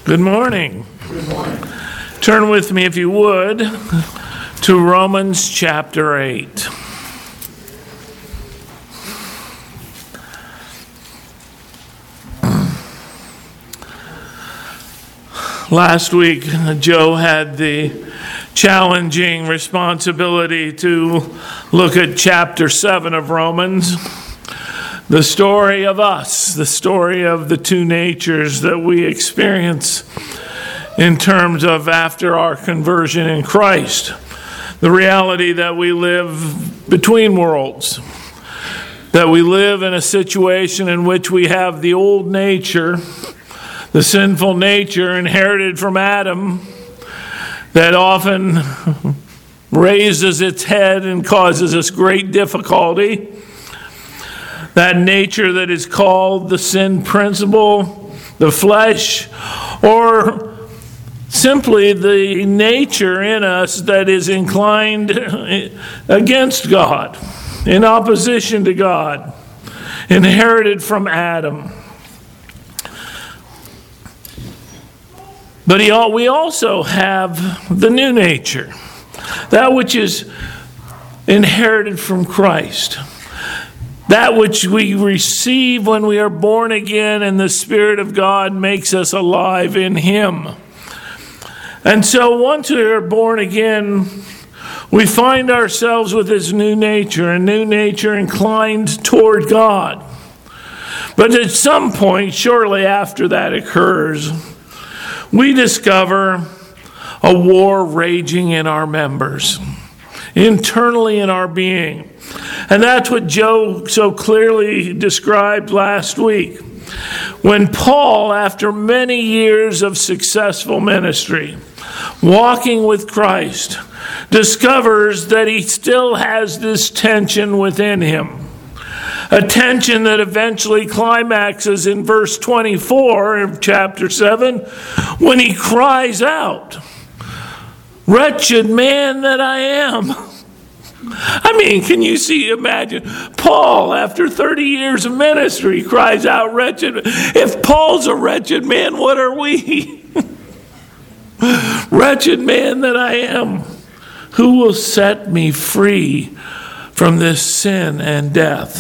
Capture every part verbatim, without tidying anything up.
Good morning. Good morning. Turn with me, if you would, to Romans chapter eight. Last week, Joe had the challenging responsibility to look at chapter seven of Romans. The story of us, the story of the two natures that we experience in terms of after our conversion in Christ. The reality that we live between worlds, that we live in a situation in which we have the old nature, the sinful nature inherited from Adam, that often raises its head and causes us great difficulty. That nature that is called the sin principle, the flesh, or simply the nature in us that is inclined against God, in opposition to God, inherited from Adam. But he, we also have the new nature, that which is inherited from Christ. That which we receive when we are born again and the Spirit of God makes us alive in Him. And so once we are born again, we find ourselves with this new nature, a new nature inclined toward God. But at some point, shortly after that occurs, we discover a war raging in our members, internally in our being. And that's what Joe so clearly described last week. When Paul, after many years of successful ministry, walking with Christ, discovers that he still has this tension within him. A tension that eventually climaxes in verse twenty-four of chapter seven, when he cries out, "Wretched man that I am." I mean, can you see, imagine, Paul, after thirty years of ministry, cries out, "Wretched." If Paul's a wretched man, what are we? "Wretched man that I am, who will set me free from this sin and death?"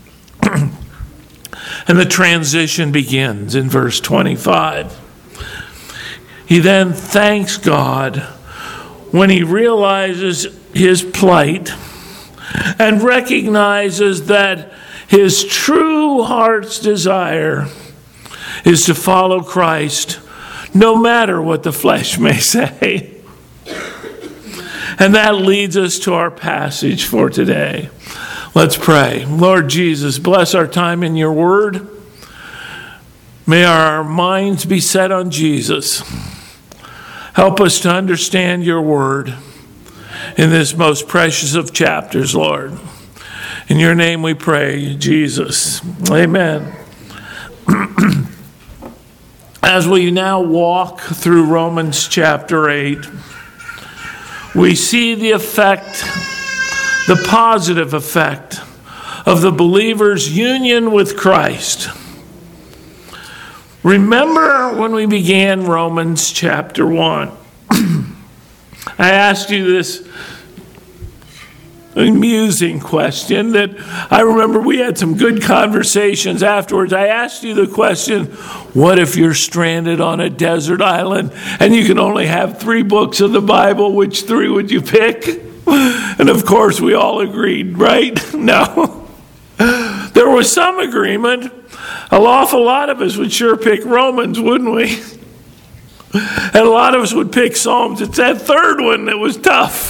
And the transition begins in verse twenty-five. He then thanks God when he realizes his plight and recognizes that his true heart's desire is to follow Christ no matter what the flesh may say. And that leads us to our passage for today. Let's pray. Lord Jesus, bless our time in your word. May our minds be set on Jesus. Help us to understand your word in this most precious of chapters, Lord. In your name we pray, Jesus. Amen. As we now walk through Romans chapter eight, we see the effect, the positive effect of the believer's union with Christ. Remember when we began Romans chapter one? I asked you this amusing question that I remember we had some good conversations afterwards. I asked you the question, what if you're stranded on a desert island and you can only have three books of the Bible? Which three would you pick? And of course we all agreed, right? No. There was some agreement. An awful lot of us would sure pick Romans, wouldn't we? And a lot of us would pick Psalms. It's that third one that was tough.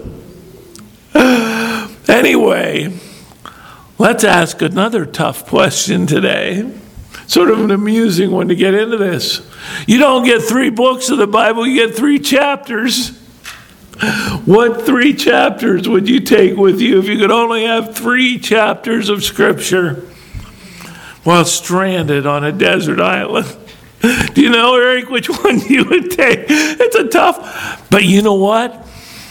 Anyway, let's ask another tough question today. Sort of an amusing one to get into this. You don't get three books of the Bible, you get three chapters. What three chapters would you take with you if you could only have three chapters of Scripture while stranded on a desert island? Do you know, Eric, which one you would take? It's a tough, but you know what?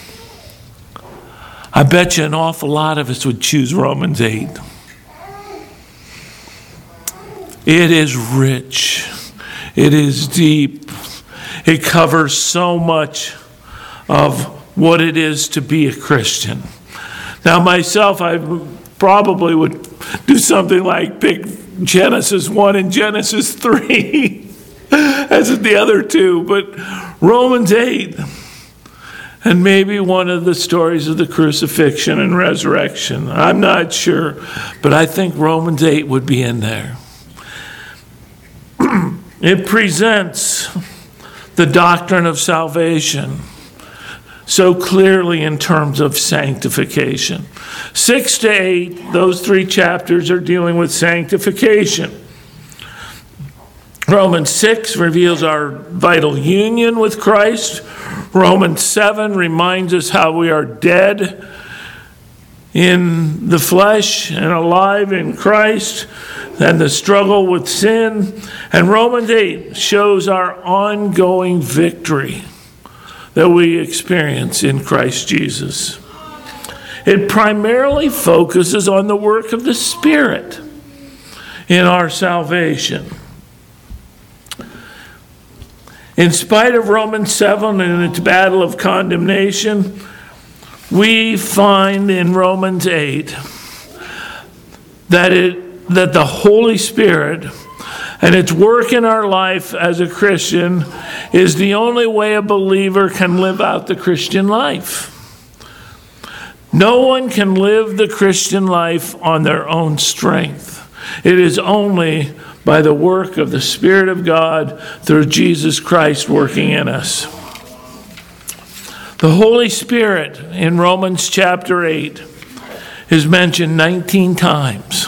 I bet you an awful lot of us would choose Romans eight. It is rich. It is deep. It covers so much of what it is to be a Christian. Now, myself, I probably would do something like pick Genesis one and Genesis three as the other two, but Romans eight, and maybe one of the stories of the crucifixion and resurrection. I'm not sure, but I think Romans eight would be in there. It presents the doctrine of salvation so clearly in terms of sanctification. Six to eight, those three chapters are dealing with sanctification. Romans six reveals our vital union with Christ. Romans seven reminds us how we are dead in the flesh and alive in Christ, and the struggle with sin. And Romans eight shows our ongoing victory that we experience in Christ Jesus. It primarily focuses on the work of the Spirit in our salvation. In spite of Romans seven and its battle of condemnation, we find in Romans eight that it that the Holy Spirit and its work in our life as a Christian is the only way a believer can live out the Christian life. No one can live the Christian life on their own strength. It is only by the work of the Spirit of God through Jesus Christ working in us. The Holy Spirit in Romans chapter eight is mentioned nineteen times.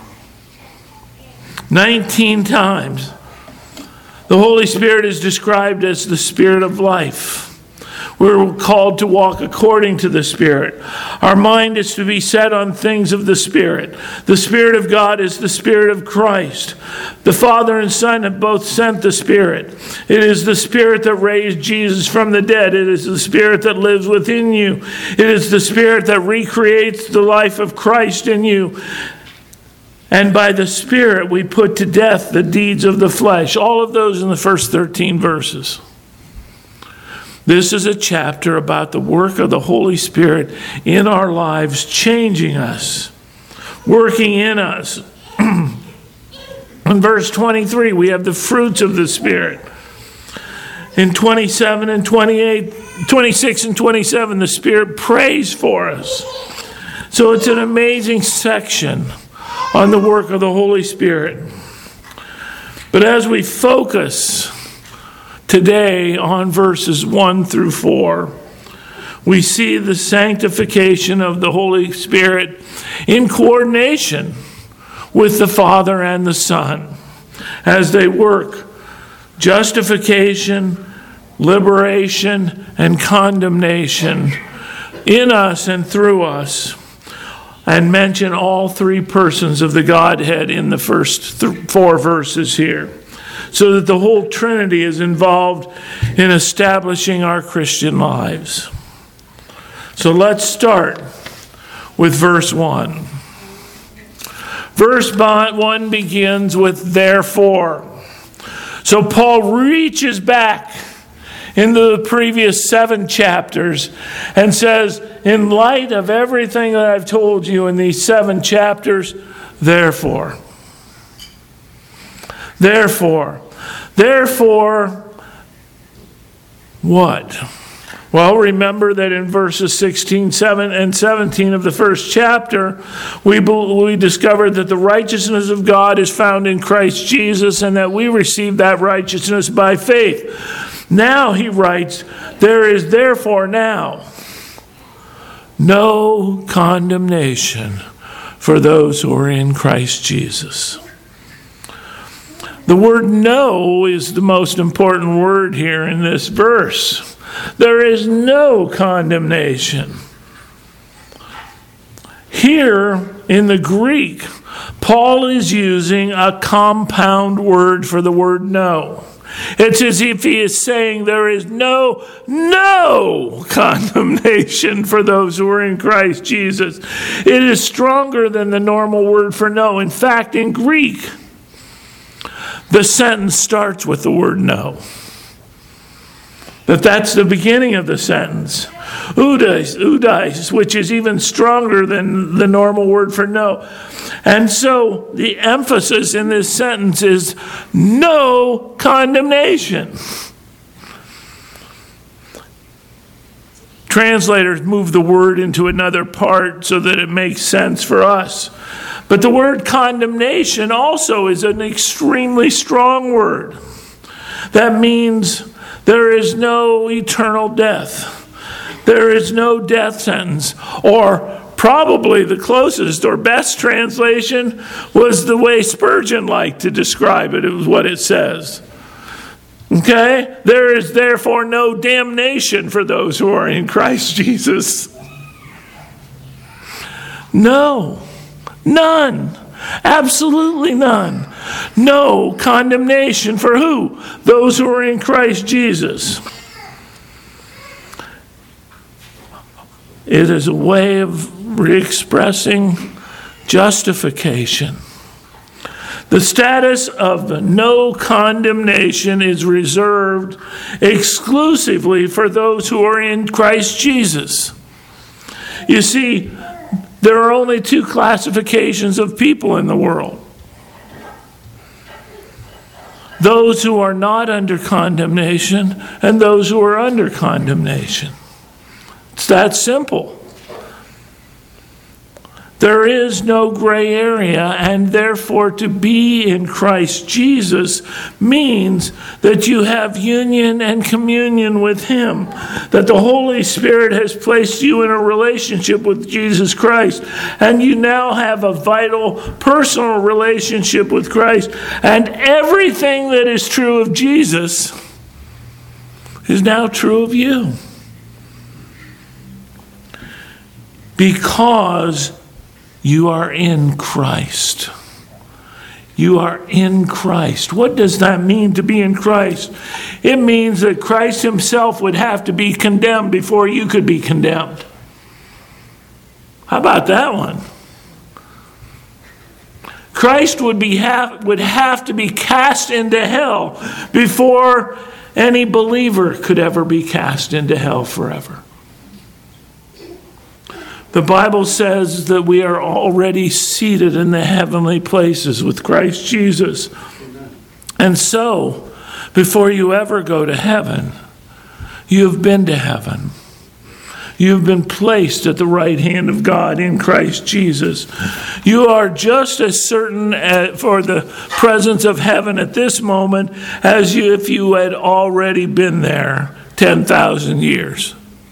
nineteen times. The Holy Spirit is described as the Spirit of life. We're called to walk according to the Spirit. Our mind is to be set on things of the Spirit. The Spirit of God is the Spirit of Christ. The Father and Son have both sent the Spirit. It is the Spirit that raised Jesus from the dead. It is the Spirit that lives within you. It is the Spirit that recreates the life of Christ in you. And by the Spirit we put to death the deeds of the flesh. All of those in the first thirteen verses. This is a chapter about the work of the Holy Spirit in our lives, changing us, working in us. In verse twenty-three, we have the fruits of the Spirit. In twenty-seven and twenty-eight, twenty-six and twenty-seven, the Spirit prays for us. So it's an amazing section on the work of the Holy Spirit. But as we focus today on verses one through four, we see the sanctification of the Holy Spirit in coordination with the Father and the Son as they work justification, liberation, and condemnation in us and through us, and mention all three persons of the Godhead in the first th- four verses here, so that the whole Trinity is involved in establishing our Christian lives. So let's start with verse one. Verse one begins with therefore. So Paul reaches back into the previous seven chapters and says, in light of everything that I've told you in these seven chapters, therefore. Therefore. Therefore, what? Well, remember that in verses sixteen, seven, and seventeen of the first chapter, we, we discovered that the righteousness of God is found in Christ Jesus, and that we receive that righteousness by faith. Now he writes, there is therefore now no condemnation for those who are in Christ Jesus. The word no is the most important word here in this verse. There is no condemnation. Here in the Greek, Paul is using a compound word for the word no. It's as if he is saying there is no, no condemnation for those who are in Christ Jesus. It is stronger than the normal word for no. In fact, in Greek, the sentence starts with the word no. But that's the beginning of the sentence. Oudais, oudais, which is even stronger than the normal word for no. And so the emphasis in this sentence is no condemnation. Translators move the word into another part so that it makes sense for us. But the word condemnation also is an extremely strong word. That means there is no eternal death. There is no death sentence. Or probably the closest or best translation was the way Spurgeon liked to describe it. It was what it says. Okay? There is therefore no damnation for those who are in Christ Jesus. No. None. Absolutely none. No condemnation for who? Those who are in Christ Jesus. It is a way of re-expressing justification. The status of the no condemnation is reserved exclusively for those who are in Christ Jesus. You see, there are only two classifications of people in the world. Those who are not under condemnation and those who are under condemnation. It's that simple. There is no gray area, and therefore to be in Christ Jesus means that you have union and communion with Him, that the Holy Spirit has placed you in a relationship with Jesus Christ, and you now have a vital personal relationship with Christ, and everything that is true of Jesus is now true of you. Because you are in Christ. You are in Christ. What does that mean to be in Christ? It means that Christ Himself would have to be condemned before you could be condemned. How about that one? Christ would be have, would have to be cast into hell before any believer could ever be cast into hell forever. The Bible says that we are already seated in the heavenly places with Christ Jesus. And so, before you ever go to heaven, you have been to heaven. You have been placed at the right hand of God in Christ Jesus. You are just as certain for the presence of heaven at this moment as you, if you had already been there ten thousand years.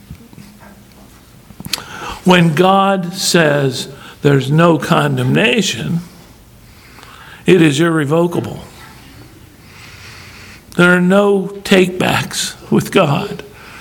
When God says there's no condemnation, it is irrevocable. There are no takebacks with God.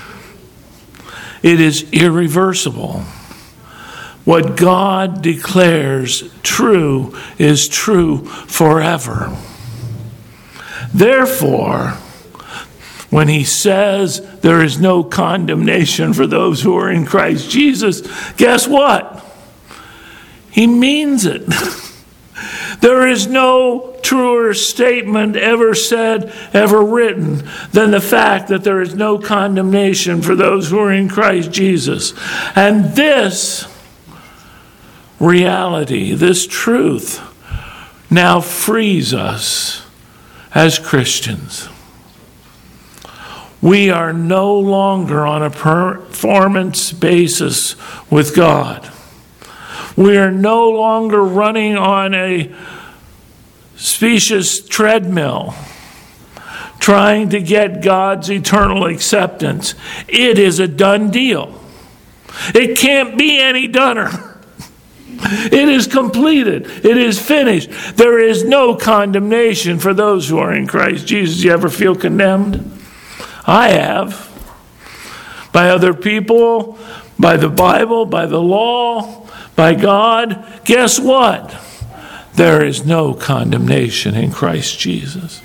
It is irreversible. What God declares true is true forever. Therefore, when He says there is no condemnation for those who are in Christ Jesus, guess what? He means it. There is no truer statement ever said, ever written, than the fact that there is no condemnation for those who are in Christ Jesus. And this reality, this truth, now frees us as Christians. We are no longer on a performance basis with God. We are no longer running on a specious treadmill trying to get God's eternal acceptance. It is a done deal. It can't be any doner. It is completed. It is finished. There is no condemnation for those who are in Christ Jesus. You ever feel condemned? I have. By other people, by the Bible, by the law, by God. Guess what? There is no condemnation in Christ Jesus.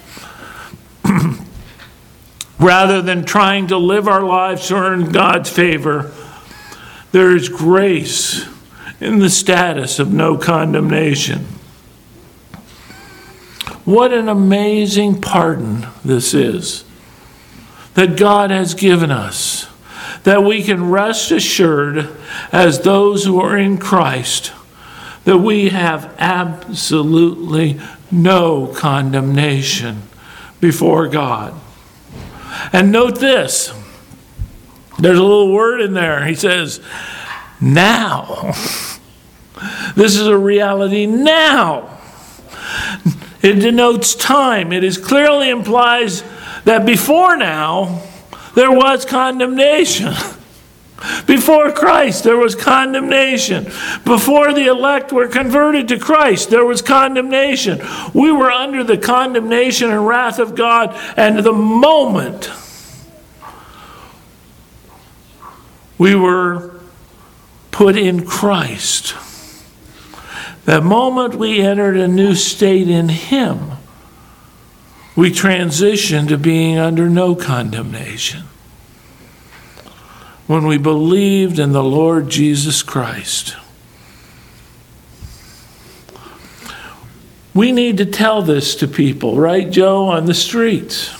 Rather than trying to live our lives to earn God's favor, there is grace in the status of no condemnation. What an amazing pardon this is. that God has given us, that we can rest assured as those who are in Christ, that we have absolutely no condemnation before God. And note this, there's a little word in there. He says, now. This is a reality now. It denotes time. It is clearly implies that before now, there was condemnation. Before Christ, there was condemnation. Before the elect were converted to Christ, there was condemnation. We were under the condemnation and wrath of God, and the moment we were put in Christ, the moment we entered a new state in Him, we transitioned to being under no condemnation. When we believed in the Lord Jesus Christ. We need to tell this to people, right, Joe, on the streets.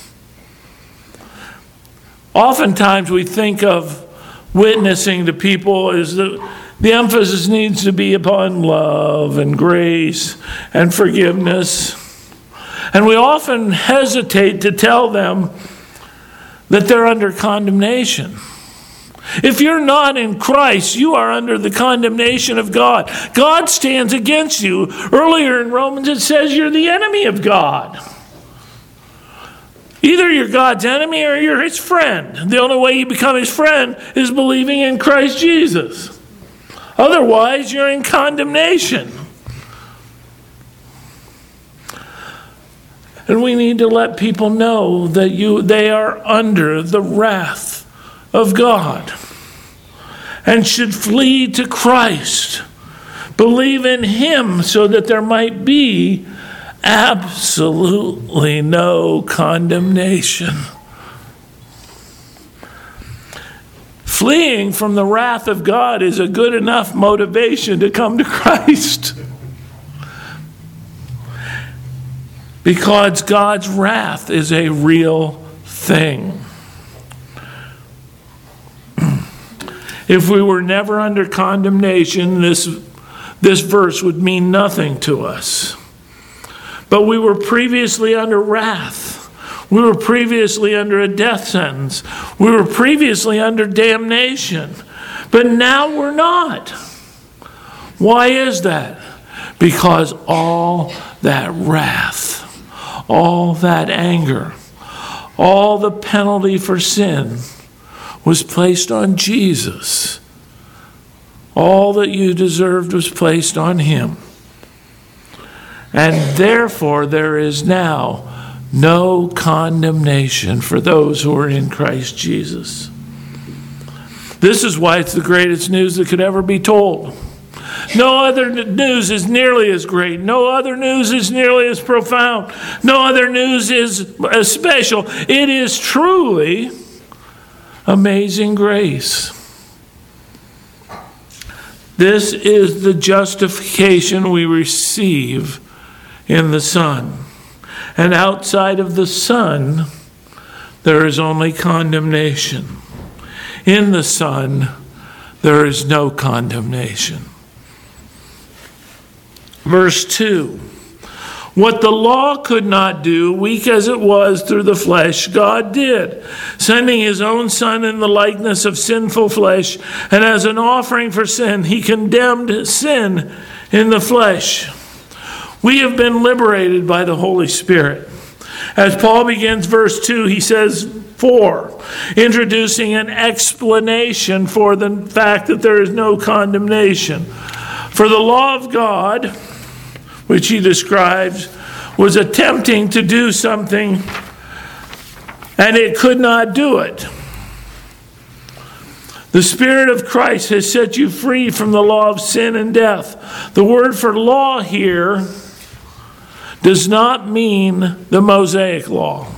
Oftentimes we think of witnessing to people as the, the emphasis needs to be upon love and grace and forgiveness. And we often hesitate to tell them that they're under condemnation. If you're not in Christ, you are under the condemnation of God. God stands against you. Earlier in Romans it says you're the enemy of God. Either you're God's enemy or you're His friend. The only way you become His friend is believing in Christ Jesus. Otherwise, you're in condemnation. And we need to let people know that you they are under the wrath of God and should flee to Christ. Believe in Him so that there might be absolutely no condemnation. Fleeing from the wrath of God is a good enough motivation to come to Christ. Because God's wrath is a real thing. If we were never under condemnation, this, this verse would mean nothing to us. But we were previously under wrath. We were previously under a death sentence. We were previously under damnation. But now we're not. Why is that? Because all that wrath, all that anger, all the penalty for sin was placed on Jesus. All that you deserved was placed on Him. And therefore there is now no condemnation for those who are in Christ Jesus. This is why it's the greatest news that could ever be told. No other news is nearly as great. No other news is nearly as profound. No other news is as special. It is truly amazing grace. This is the justification we receive in the Son. And outside of the Son, there is only condemnation. In the Son, there is no condemnation. Verse two. What the law could not do, weak as it was through the flesh, God did, sending His own Son in the likeness of sinful flesh, and as an offering for sin, He condemned sin in the flesh. We have been liberated by the Holy Spirit. As Paul begins verse two, he says, for, introducing an explanation for the fact that there is no condemnation. For the law of God, which he describes, was attempting to do something, and it could not do it. The Spirit of Christ has set you free from the law of sin and death. The word for law here does not mean the Mosaic law.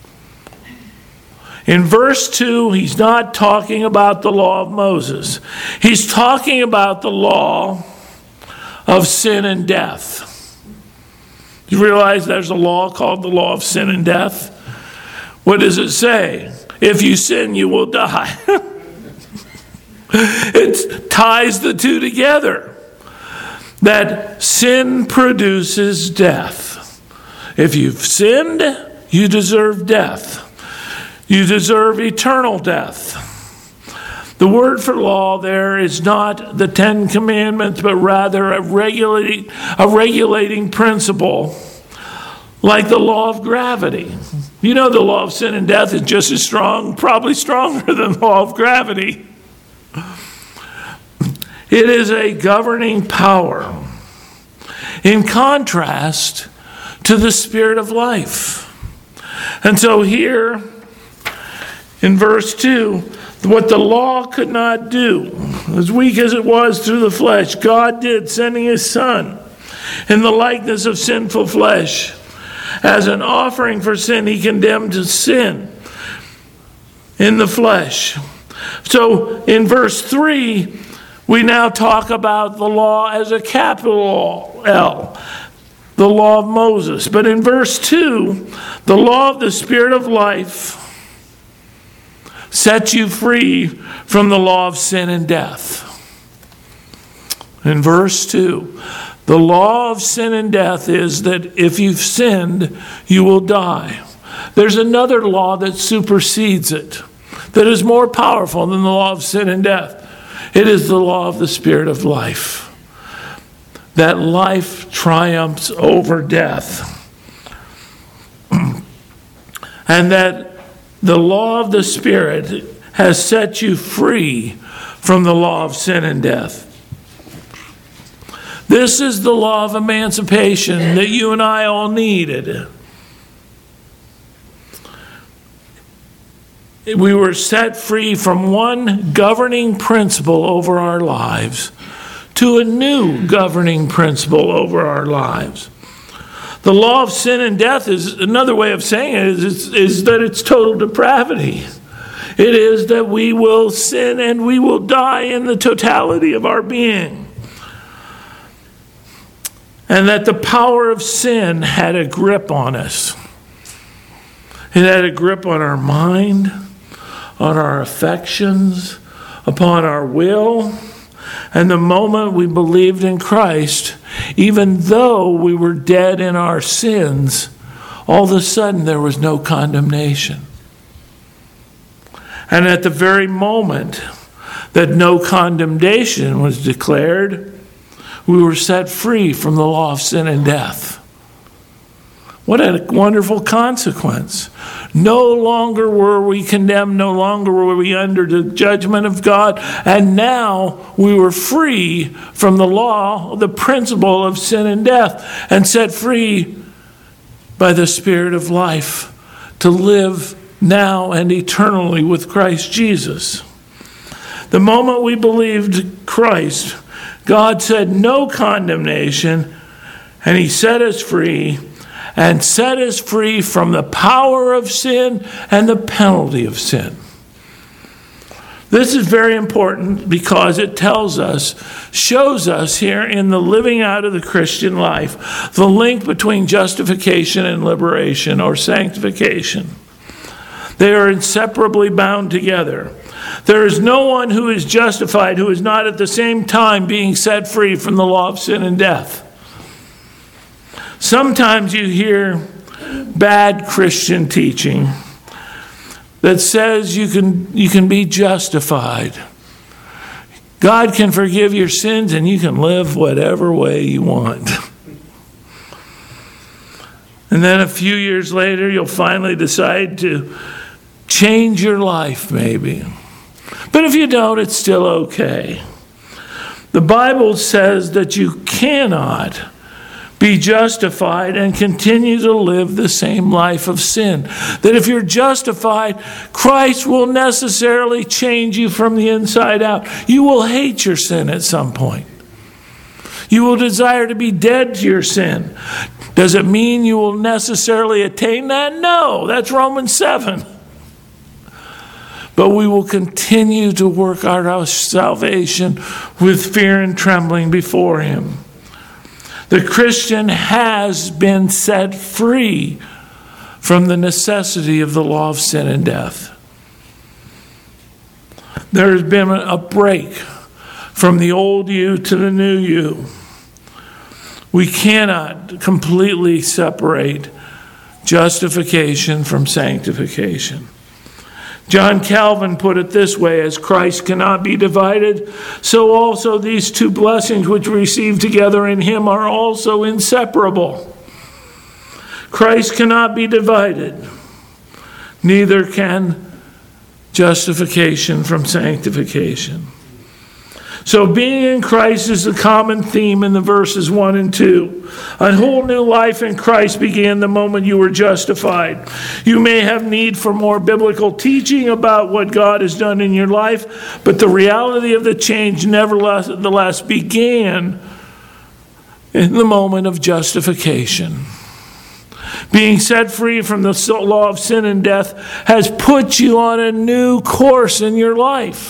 In verse two, he's not talking about the law of Moses. He's talking about the law of sin and death. You realize there's a law called the law of sin and death? What does it say? if you sin, you will die. It ties the two together. That sin produces death. If you've sinned, you deserve death. You deserve eternal death. The word for law there is not the Ten Commandments, but rather a regulating, a regulating principle, like the law of gravity. You know the law of sin and death is just as strong, probably stronger than the law of gravity. It is a governing power, in contrast to the Spirit of life. And so here, in verse two, what the law could not do, as weak as it was through the flesh, God did, sending his Son in the likeness of sinful flesh. As an offering for sin, he condemned to sin in the flesh. So in verse three, we now talk about the law as a capital L, the law of Moses. But in verse two, the law of the Spirit of life sets you free from the law of sin and death. In verse two, the law of sin and death is that if you've sinned, you will die. There's another law that supersedes it, that is more powerful than the law of sin and death. It is the law of the Spirit of life. That life triumphs over death. And that the law of the Spirit has set you free from the law of sin and death. This is the law of emancipation that you and I all needed. We were set free from one governing principle over our lives to a new governing principle over our lives. The law of sin and death is another way of saying it is, is, is that it's total depravity. It is that we will sin and we will die in the totality of our being. And that the power of sin had a grip on us. It had a grip on our mind, on our affections, upon our will. And the moment we believed in Christ, even though we were dead in our sins, all of a sudden there was no condemnation. And at the very moment that no condemnation was declared, we were set free from the law of sin and death. What a wonderful consequence. No longer were we condemned, no longer were we under the judgment of God, and now we were free from the law, the principle of sin and death, and set free by the Spirit of life to live now and eternally with Christ Jesus. The moment we believed Christ, God said no condemnation, and he set us free, and set us free from the power of sin and the penalty of sin. This is very important because it tells us, shows us here in the living out of the Christian life, the link between justification and liberation or sanctification. They are inseparably bound together. There is no one who is justified who is not at the same time being set free from the law of sin and death. Sometimes you hear bad Christian teaching that says you can, you can be justified. God can forgive your sins and you can live whatever way you want. And then a few years later, you'll finally decide to change your life, maybe. But if you don't, it's still okay. The Bible says that you cannot be justified and continue to live the same life of sin. That if you're justified, Christ will necessarily change you from the inside out. You will hate your sin at some point. You will desire to be dead to your sin. Does it mean you will necessarily attain that? No, that's Romans seven. But we will continue to work out our salvation with fear and trembling before him. The Christian has been set free from the necessity of the law of sin and death. There has been a break from the old you to the new you. We cannot completely separate justification from sanctification. John Calvin put it this way: as Christ cannot be divided, so also these two blessings which we receive together in him are also inseparable. Christ cannot be divided, neither can justification from sanctification. So being in Christ is the common theme in the verses one and two. A whole new life in Christ began the moment you were justified. You may have need for more biblical teaching about what God has done in your life, but the reality of the change nevertheless began in the moment of justification. Being set free from the law of sin and death has put you on a new course in your life.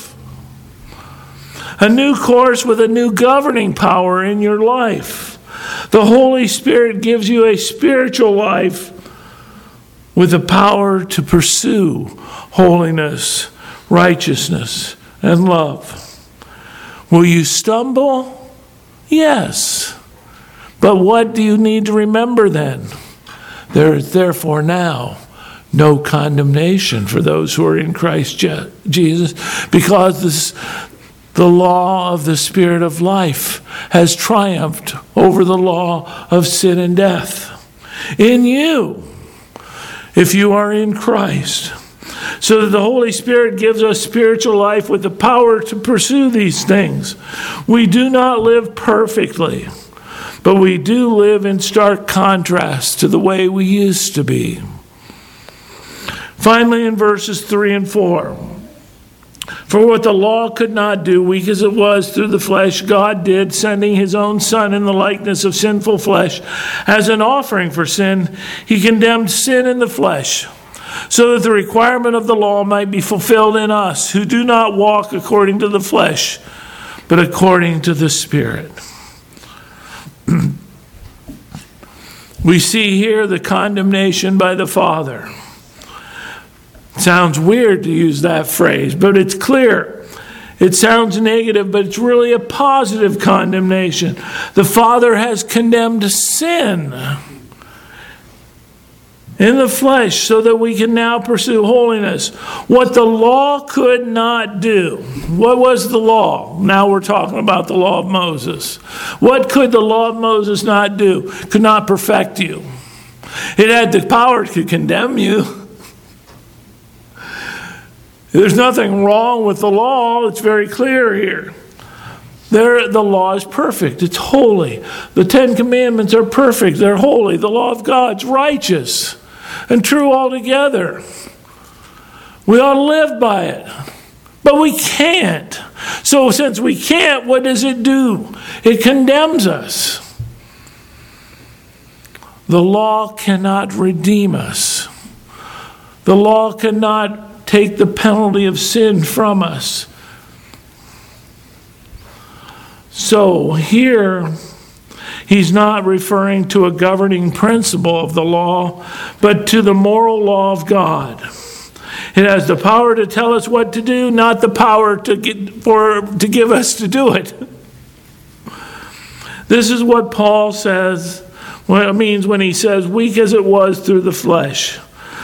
A new course with a new governing power in your life. The Holy Spirit gives you a spiritual life with the power to pursue holiness, righteousness, and love. Will you stumble? Yes. But what do you need to remember then? There is therefore now no condemnation for those who are in Christ Jesus, because this the law of the Spirit of life has triumphed over the law of sin and death in you, if you are in Christ. So that the Holy Spirit gives us spiritual life with the power to pursue these things. We do not live perfectly, but we do live in stark contrast to the way we used to be. Finally, in verses three and four, for what the law could not do, weak as it was through the flesh, God did, sending his own Son in the likeness of sinful flesh. As an offering for sin, he condemned sin in the flesh, so that the requirement of the law might be fulfilled in us, who do not walk according to the flesh, but according to the Spirit. We see here the condemnation by the Father. Sounds weird to use that phrase, but it's clear. It sounds negative, but it's really a positive condemnation. The Father has condemned sin in the flesh so that we can now pursue holiness. What the law could not do. What was the law? Now we're talking about the law of Moses. What could the law of Moses not do? Could not perfect you. It had the power to condemn you. There's nothing wrong with the law. It's very clear here. There, the law is perfect. It's holy. The Ten Commandments are perfect. They're holy. The law of God's righteous and true altogether. We ought to live by it. But we can't. So since we can't, what does it do? It condemns us. The law cannot redeem us. The law cannot take the penalty of sin from us. So here, he's not referring to a governing principle of the law, but to the moral law of God. It has the power to tell us what to do, not the power to get, for to give us to do it. This is what Paul says, what it means when he says, weak as it was through the flesh.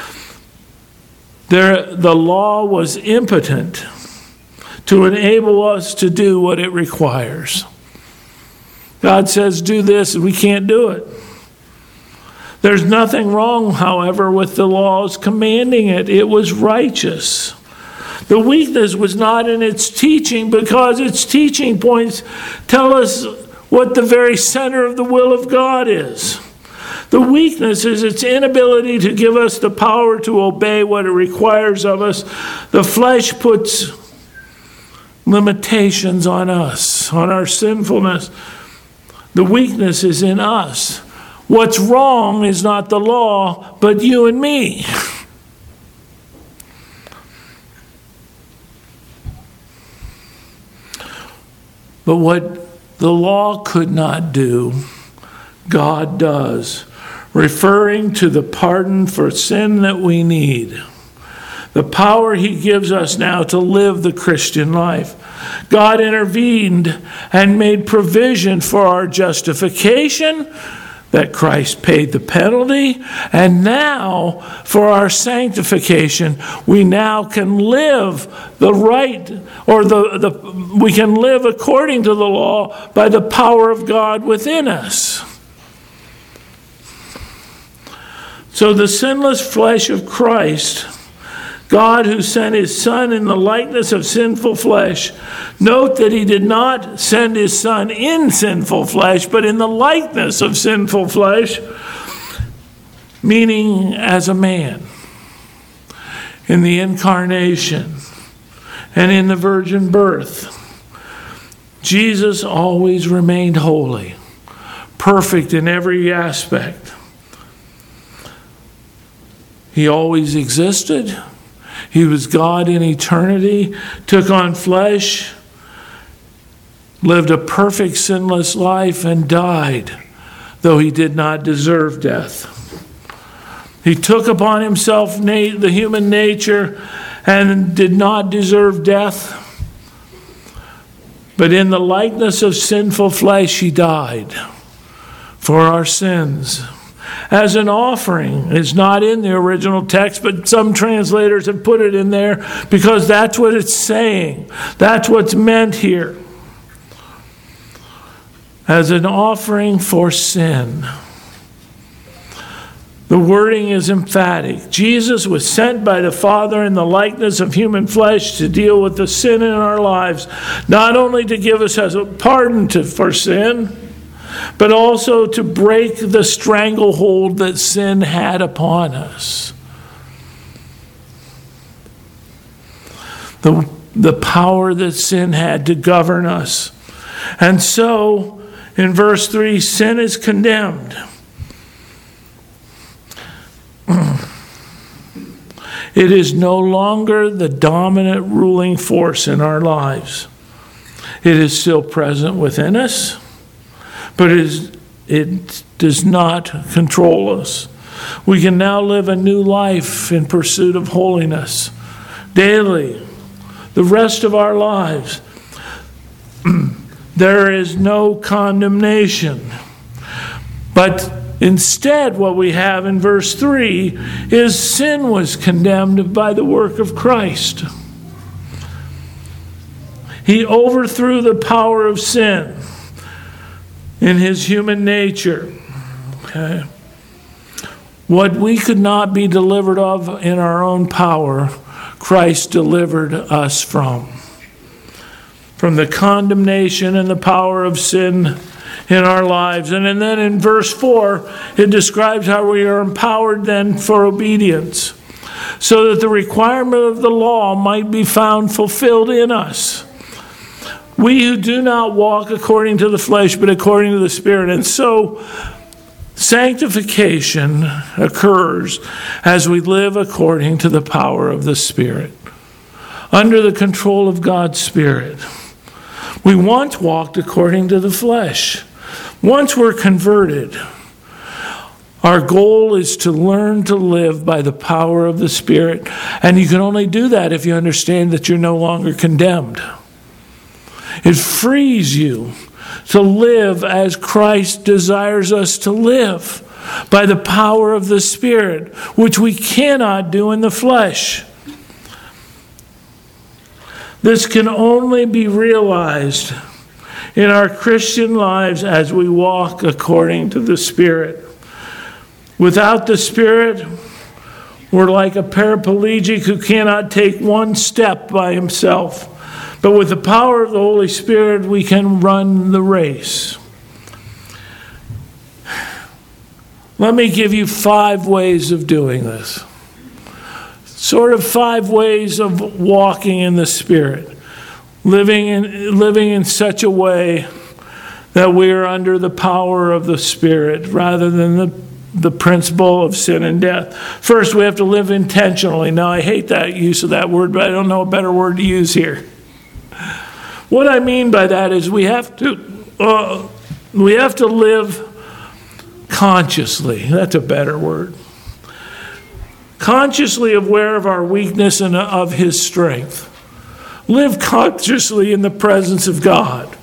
There, the law was impotent to enable us to do what it requires. God says, do this, and we can't do it. There's nothing wrong, however, with the laws commanding it. It was righteous. The weakness was not in its teaching, because its teaching points tell us what the very center of the will of God is. The weakness is its inability to give us the power to obey what it requires of us. The flesh puts limitations on us, on our sinfulness. The weakness is in us. What's wrong is not the law, but you and me. But what the law could not do, God does, referring to the pardon for sin that we need. the power he gives us now to live the Christian life. God intervened and made provision for our justification, that Christ paid the penalty, and now for our sanctification, we now can live the right, or the, the we can live according to the law by the power of God within us. So the sinless flesh of Christ, God who sent his Son in the likeness of sinful flesh, note that he did not send his Son in sinful flesh, but in the likeness of sinful flesh, meaning as a man, in the incarnation and in the virgin birth. Jesus always remained holy, perfect in every aspect. He always existed. He was God in eternity, took on flesh, lived a perfect sinless life, and died, though he did not deserve death. He took upon himself na- the human nature and did not deserve death, but in the likeness of sinful flesh he died for our sins. As an offering. It's not in the original text, but some translators have put it in there because that's what it's saying. That's what's meant here. As an offering for sin. The wording is emphatic. Jesus was sent by the Father in the likeness of human flesh to deal with the sin in our lives, not only to give us as a pardon to, for sin, but also to break the stranglehold that sin had upon us. The, the power that sin had to govern us. And so, in verse three, sin is condemned. It is no longer the dominant ruling force in our lives. It is still present within us, but it, is, it does not control us. We can now live a new life in pursuit of holiness daily, the rest of our lives. There is no condemnation. But instead, what we have in verse three is sin was condemned by the work of Christ. He overthrew the power of sin in his human nature. Okay. What we could not be delivered of in our own power, Christ delivered us from. From the condemnation and the power of sin in our lives. And, and then in verse four, it describes how we are empowered then for obedience, so that the requirement of the law might be found fulfilled in us. We who do not walk according to the flesh, but according to the Spirit. And so sanctification occurs as we live according to the power of the Spirit, under the control of God's Spirit. We once walked according to the flesh. Once we're converted, our goal is to learn to live by the power of the Spirit. And you can only do that if you understand that you're no longer condemned. It frees you to live as Christ desires us to live, by the power of the Spirit, which we cannot do in the flesh. This can only be realized in our Christian lives as we walk according to the Spirit. Without the Spirit, we're like a paraplegic who cannot take one step by himself. But with the power of the Holy Spirit, we can run the race. Let me give you five ways of doing this. Sort of five ways of walking in the Spirit. Living in, living in such a way that we are under the power of the Spirit rather than the, the principle of sin and death. First, we have to live intentionally. Now, I hate that use of that word, but I don't know a better word to use here. What I mean by that is we have to uh, we have to live consciously. That's a better word. consciously aware of our weakness and of His strength. Live consciously in the presence of God,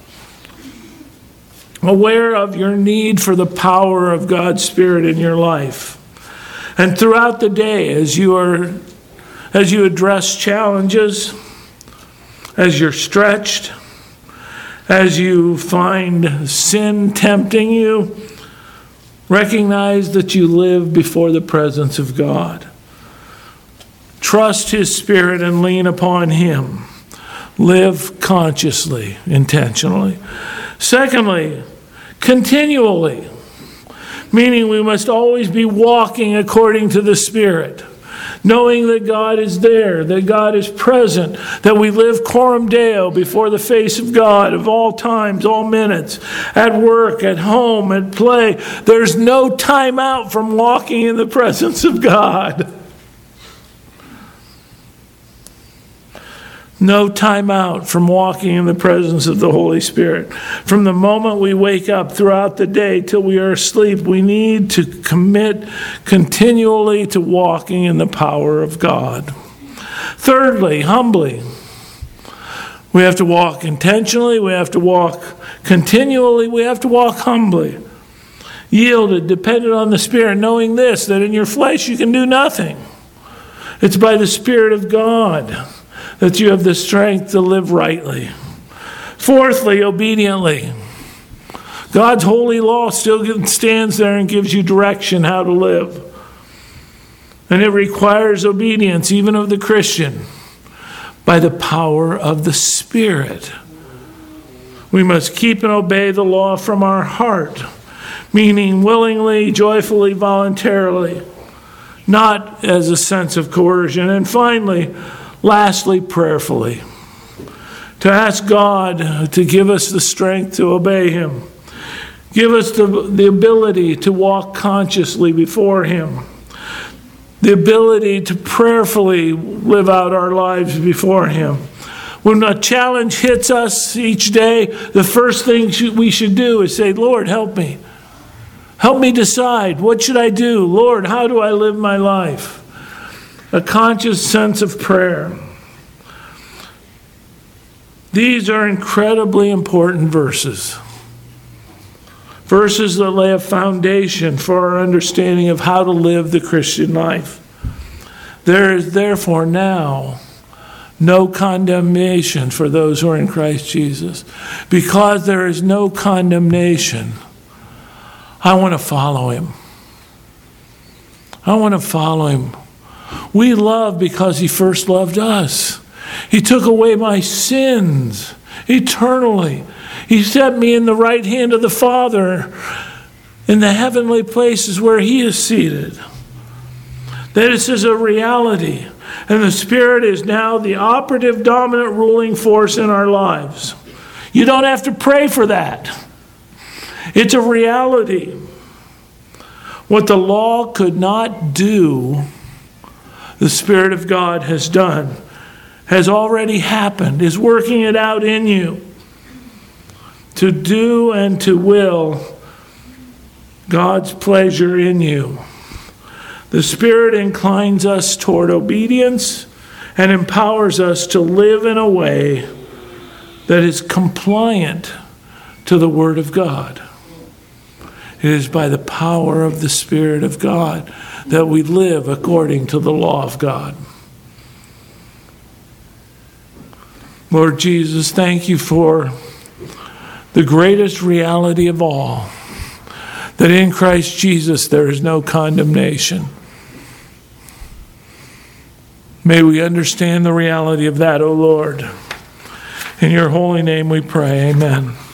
aware of your need for the power of God's Spirit in your life. And throughout the day, as you are, as you address challenges, as you're stretched, as you find sin tempting you, recognize that you live before the presence of God. Trust His Spirit and lean upon Him. Live consciously, intentionally. Secondly, continually, meaning we must always be walking according to the Spirit, knowing that God is there, that God is present, that we live coram Deo before the face of God of all times, all minutes, at work, at home, at play. There's no time out from walking in the presence of God. No time out from walking in the presence of the Holy Spirit. From the moment we wake up throughout the day till we are asleep, we need to commit continually to walking in the power of God. Thirdly, humbly. We have to walk intentionally. We have to walk continually. We have to walk humbly. Yielded, dependent on the Spirit, knowing this, that in your flesh you can do nothing. It's by the Spirit of God that you have the strength to live rightly. Fourthly, obediently. God's holy law still stands there and gives you direction how to live. And it requires obedience, even of the Christian, by the power of the Spirit. We must keep and obey the law from our heart, meaning willingly, joyfully, voluntarily, not as a sense of coercion. And finally, lastly, prayerfully, to ask God to give us the strength to obey Him. Give us the, the ability to walk consciously before Him. The ability to prayerfully live out our lives before Him. When a challenge hits us each day, the first thing we should do is say, Lord, help me. Help me decide. What should I do? Lord, how do I live my life? A conscious sense of prayer. These are incredibly important verses. Verses that lay a foundation for our understanding of how to live the Christian life. There is therefore now no condemnation for those who are in Christ Jesus. Because there is no condemnation, I want to follow Him. I want to follow Him. We love because He first loved us. He took away my sins eternally. He set me in the right hand of the Father in the heavenly places where He is seated. This is a reality. And the Spirit is now the operative, dominant, ruling force in our lives. You don't have to pray for that. It's a reality. What the law could not do, the Spirit of God has done, has already happened, is working it out in you to do and to will God's pleasure in you. The Spirit inclines us toward obedience and empowers us to live in a way that is compliant to the Word of God. It is by the power of the Spirit of God that we live according to the law of God. Lord Jesus, thank you for the greatest reality of all, that in Christ Jesus there is no condemnation. May we understand the reality of that, O Lord. In your holy name we pray, amen.